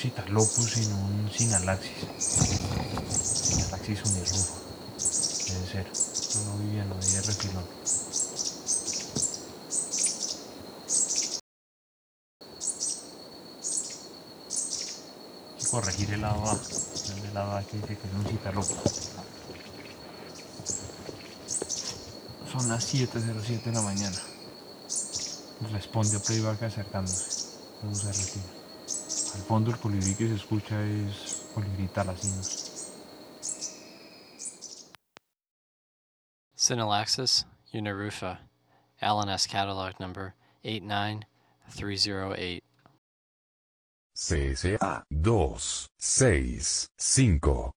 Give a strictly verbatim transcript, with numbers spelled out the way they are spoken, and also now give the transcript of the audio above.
citalopus sin un sinalaxis. Sinalaxis unirrufo. Debe ser. No, no vivía, no vivía refilón. Hay que corregir el lado A. El lado A que dice que es un citalopus. Son las siete cero siete de la mañana. Responde a playback acercándose. Luego se retira. Al fondo el colibrí que se escucha es colibrí talacinos. Synallaxis unirufa, Allen S. catalog number eight nine three zero eight. C S A dos seis cinco